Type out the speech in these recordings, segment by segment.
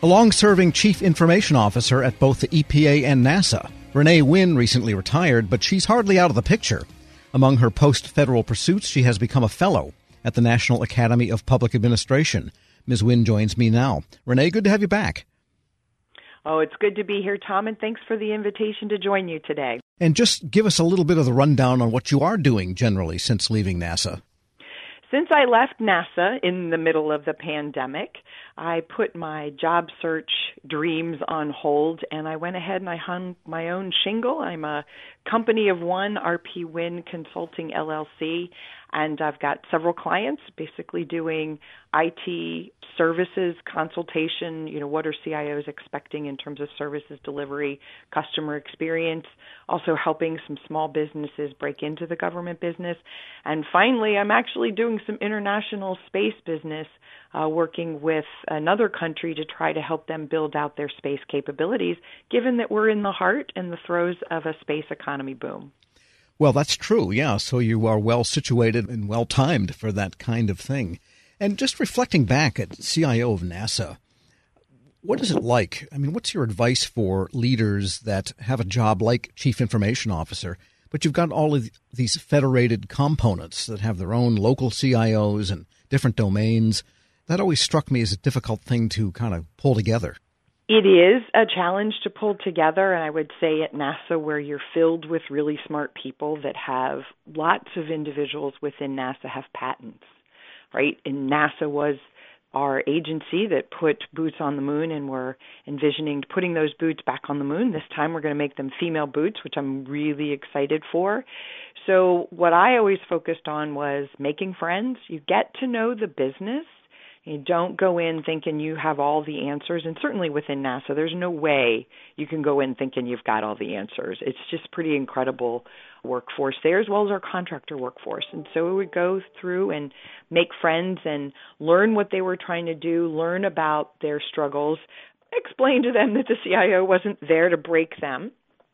A long-serving chief information officer at both the EPA and NASA. Renee Wynn recently retired, but she's hardly out of the picture. Among her post-federal pursuits, she has become a fellow at the National Academy of Public Administration. Ms. Wynn joins me now. Renee, good to have you back. Oh, it's good to be here, Tom, and thanks for the invitation to join you today. And just give us a little bit of the rundown on what you are doing generally since leaving NASA. Since I left NASA in the middle of the pandemic, I put my job search dreams on hold, and I went ahead and I hung my own shingle. I'm a company of one, RP Wynn Consulting LLC, and I've got several clients basically doing IT services, consultation, what are CIOs expecting in terms of services delivery, customer experience, also helping some small businesses break into the government business. And finally, I'm actually doing some international space business, working with another country to try to help them build out their space capabilities, given that we're in the heart and the throes of a space economy boom. Well, that's true, yeah. So you are well situated and well timed for that kind of thing. And just reflecting back at CIO of NASA, what is it like? I mean, what's your advice for leaders that have a job like Chief Information Officer, but you've got all of these federated components that have their own local CIOs and different domains? That always struck me as a difficult thing to kind of pull together. It is a challenge to pull together, and I would say at NASA, where you're filled with really smart people that have lots of individuals within NASA have patents, right? And NASA was our agency that put boots on the moon, and we're envisioning putting those boots back on the moon. This time we're going to make them female boots, which I'm really excited for. So what I always focused on was making friends. You get to know the business. You don't go in thinking you have all the answers, and certainly within NASA, there's no way you can go in thinking you've got all the answers. It's just pretty incredible workforce there, as well as our contractor workforce. And so we would go through and make friends and learn what they were trying to do, learn about their struggles, explain to them that the CIO wasn't there to break them.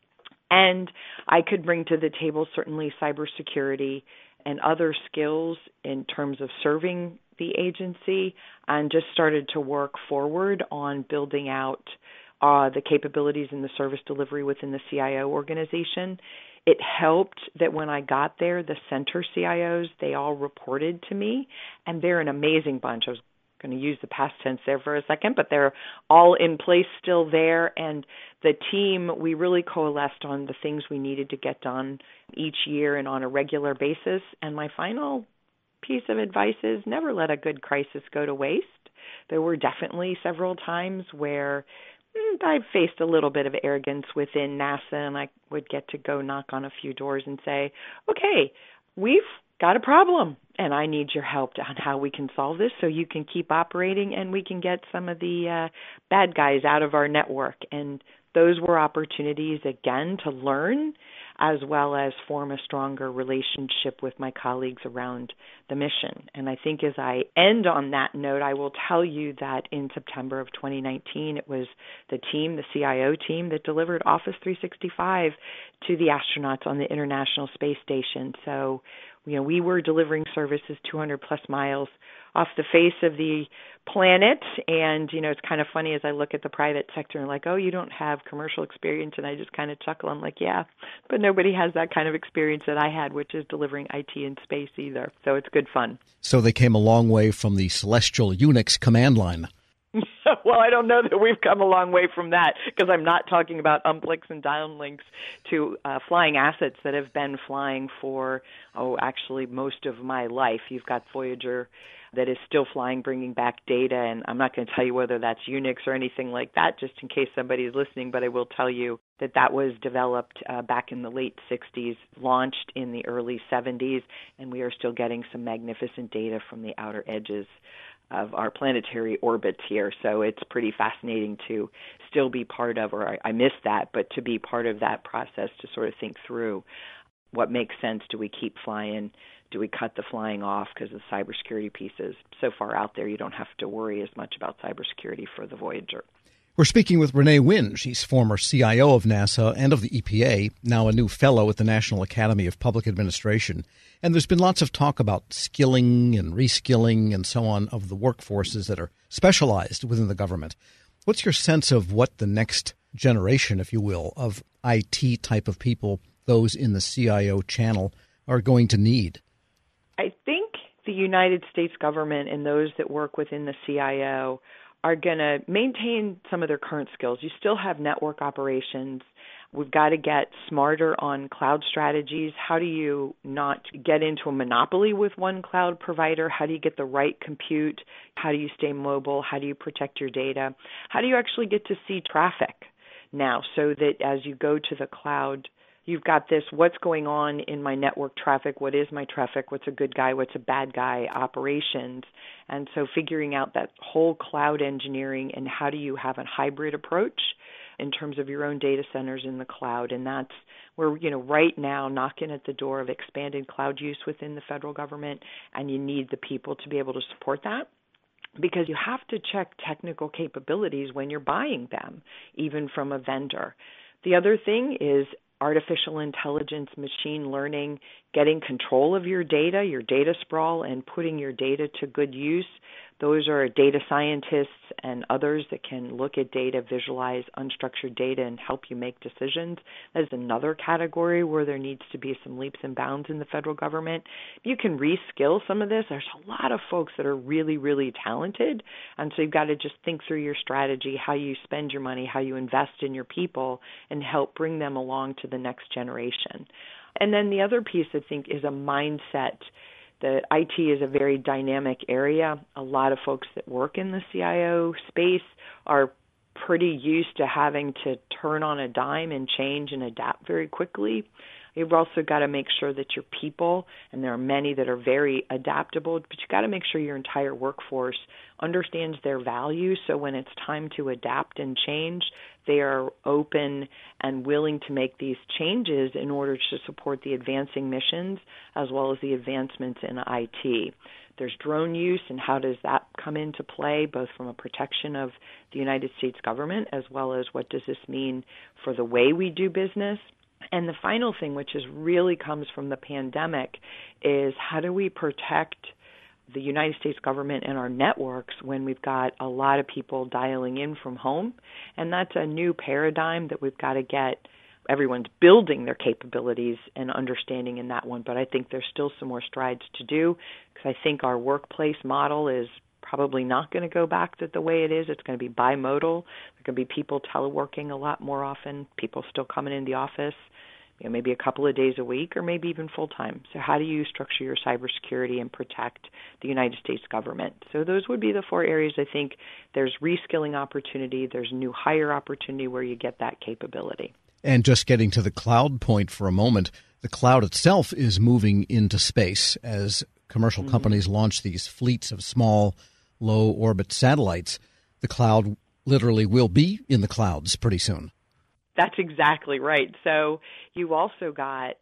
And I could bring to the table certainly cybersecurity and other skills in terms of serving the agency, and just started to work forward on building out the capabilities in the service delivery within the CIO organization. It helped that when I got there, the center CIOs, they all reported to me, and they're an amazing bunch. I was going to use the past tense there for a second, but they're all in place still there, and the team, we really coalesced on the things we needed to get done each year and on a regular basis. And my final piece of advice is never let a good crisis go to waste. There were definitely several times where I faced a little bit of arrogance within NASA, and I would get to go knock on a few doors and say, okay, we've got a problem, and I need your help on how we can solve this so you can keep operating and we can get some of the bad guys out of our network. And those were opportunities, again, to learn as well as form a stronger relationship with my colleagues around the mission. And I think as I end on that note, I will tell you that in September of 2019, it was the CIO team, that delivered Office 365 to the astronauts on the International Space Station. So, we were delivering services 200 plus miles off the face of the planet. And, it's kind of funny as I look at the private sector and like, oh, you don't have commercial experience. And I just kind of chuckle. I'm like, yeah, but nobody has that kind of experience that I had, which is delivering IT in space either. So it's good fun. So they came a long way from the celestial Unix command line. Well, I don't know that we've come a long way from that, because I'm not talking about uplink and downlinks to flying assets that have been flying for, actually most of my life. You've got Voyager that is still flying, bringing back data, and I'm not going to tell you whether that's Unix or anything like that, just in case somebody is listening, but I will tell you that that was developed back in the late 60s, launched in the early 70s, and we are still getting some magnificent data from the outer edges of our planetary orbits here. So it's pretty fascinating to still be part of, or I miss that, but to be part of that process to sort of think through what makes sense. Do we keep flying? Do we cut the flying off because the cybersecurity piece is so far out there you don't have to worry as much about cybersecurity for the Voyager. We're speaking with Renee Wynn. She's former CIO of NASA and of the EPA, now a new fellow at the National Academy of Public Administration. And there's been lots of talk about skilling and reskilling and so on of the workforces that are specialized within the government. What's your sense of what the next generation, if you will, of IT type of people, those in the CIO channel, are going to need? I think the United States government and those that work within the CIO are going to maintain some of their current skills. You still have network operations. We've got to get smarter on cloud strategies. How do you not get into a monopoly with one cloud provider? How do you get the right compute? How do you stay mobile? How do you protect your data? How do you actually get to see traffic now so that as you go to the cloud, you've got this, what's going on in my network traffic? What is my traffic? What's a good guy? What's a bad guy? Operations. And so figuring out that whole cloud engineering and how do you have a hybrid approach in terms of your own data centers in the cloud. And that's where, right now knocking at the door of expanded cloud use within the federal government, and you need the people to be able to support that. Because you have to check technical capabilities when you're buying them, even from a vendor. The other thing is artificial intelligence, machine learning, getting control of your data sprawl, and putting your data to good use. Those are data scientists and others that can look at data, visualize unstructured data, and help you make decisions. That is another category where there needs to be some leaps and bounds in the federal government. You can reskill some of this. There's a lot of folks that are really, really talented, and so you've got to just think through your strategy, how you spend your money, how you invest in your people, and help bring them along to the next generation. And then the other piece, I think, is a mindset. The IT is a very dynamic area. A lot of folks that work in the CIO space are pretty used to having to turn on a dime and change and adapt very quickly. You've also got to make sure that your people, and there are many that are very adaptable, but you've got to make sure your entire workforce understands their value, so when it's time to adapt and change, they are open and willing to make these changes in order to support the advancing missions as well as the advancements in IT. There's drone use, and how does that come into play, both from a protection of the United States government as well as what does this mean for the way we do business. And the final thing, which is really comes from the pandemic, is how do we protect the United States government and our networks when we've got a lot of people dialing in from home? And that's a new paradigm that we've got to get. Everyone's building their capabilities and understanding in that one, but I think there's still some more strides to do, because I think our workplace model is probably not going to go back to the way it is. It's going to be bimodal. There are going to be people teleworking a lot more often, people still coming in the office, maybe a couple of days a week or maybe even full-time. So how do you structure your cybersecurity and protect the United States government? So those would be the four areas. I think there's reskilling opportunity, there's new hire opportunity where you get that capability. And just getting to the cloud point for a moment, the cloud itself is moving into space as commercial companies launch these fleets of small, low-orbit satellites. The cloud literally will be in the clouds pretty soon. That's exactly right. So you also got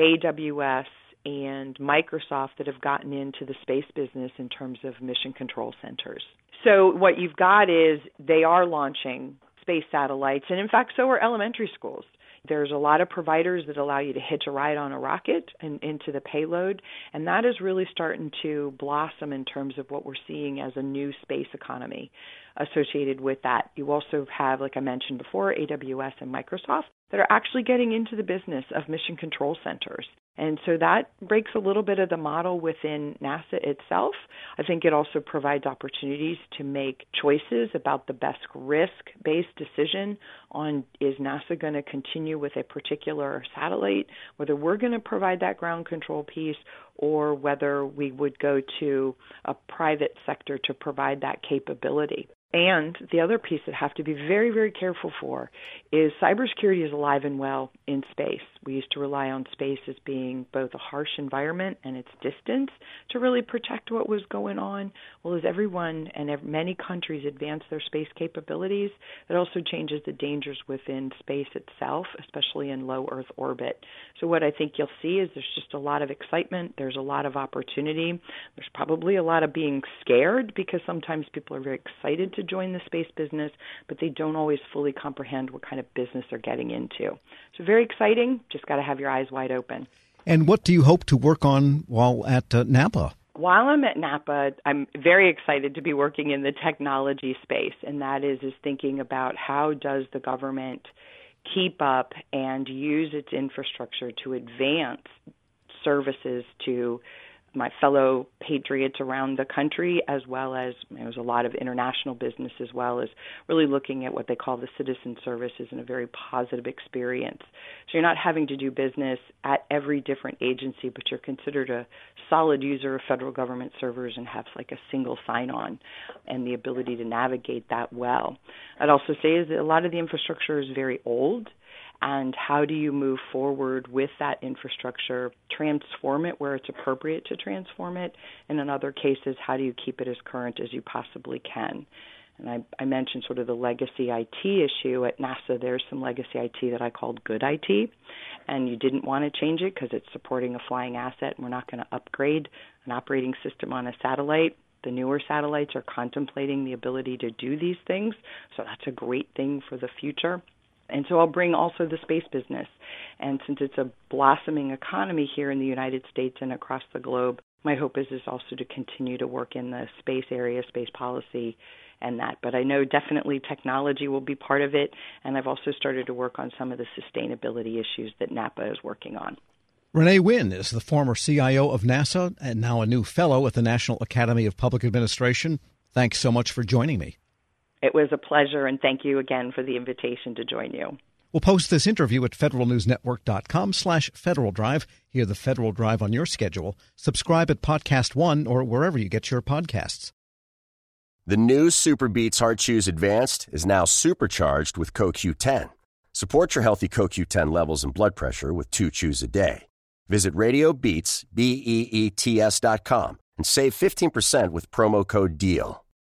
AWS and Microsoft that have gotten into the space business in terms of mission control centers. So what you've got is they are launching space satellites, and in fact, so are elementary schools. There's a lot of providers that allow you to hitch a ride on a rocket and into the payload, and that is really starting to blossom in terms of what we're seeing as a new space economy associated with that. You also have, like I mentioned before, AWS and Microsoft that are actually getting into the business of mission control centers. And so that breaks a little bit of the model within NASA itself. I think it also provides opportunities to make choices about the best risk-based decision on, is NASA going to continue with a particular satellite, whether we're going to provide that ground control piece, or whether we would go to a private sector to provide that capability. And the other piece that have to be very, very careful for is cybersecurity is alive and well in space. We used to rely on space as being both a harsh environment and its distance to really protect what was going on. Well, as everyone and many countries advance their space capabilities, it also changes the dangers within space itself, especially in low Earth orbit. So what I think you'll see is there's just a lot of excitement. There's a lot of opportunity. There's probably a lot of being scared, because sometimes people are very excited to join the space business, but they don't always fully comprehend what kind of business they're getting into. So very exciting. Just got to have your eyes wide open. And what do you hope to work on while at NAPA? While I'm at NAPA, I'm very excited to be working in the technology space, and that is thinking about how does the government keep up and use its infrastructure to advance services to my fellow patriots around the country, as well as there's a lot of international business, as well as really looking at what they call the citizen services in a very positive experience. So you're not having to do business at every different agency, but you're considered a solid user of federal government servers and have like a single sign-on and the ability to navigate that well. I'd also say is that a lot of the infrastructure is very old. And how do you move forward with that infrastructure, transform it where it's appropriate to transform it, and in other cases, how do you keep it as current as you possibly can? And I mentioned sort of the legacy IT issue. At NASA, there's some legacy IT that I called good IT, and you didn't want to change it because it's supporting a flying asset, and we're not going to upgrade an operating system on a satellite. The newer satellites are contemplating the ability to do these things, so that's a great thing for the future. And so I'll bring also the space business. And since it's a blossoming economy here in the United States and across the globe, my hope is also to continue to work in the space area, space policy, and that. But I know definitely technology will be part of it, and I've also started to work on some of the sustainability issues that NAPA is working on. Renee Wynn is the former CIO of NASA and now a new fellow at the National Academy of Public Administration. Thanks so much for joining me. It was a pleasure, and thank you again for the invitation to join you. We'll post this interview at federalnewsnetwork.com/Federal Drive. Hear the Federal Drive on your schedule. Subscribe at Podcast One or wherever you get your podcasts. The new Super Beats Heart Chews Advanced is now supercharged with CoQ10. Support your healthy CoQ10 levels and blood pressure with 2 chews a day. Visit RadioBeats, BEETS.com, and save 15% with promo code DEAL.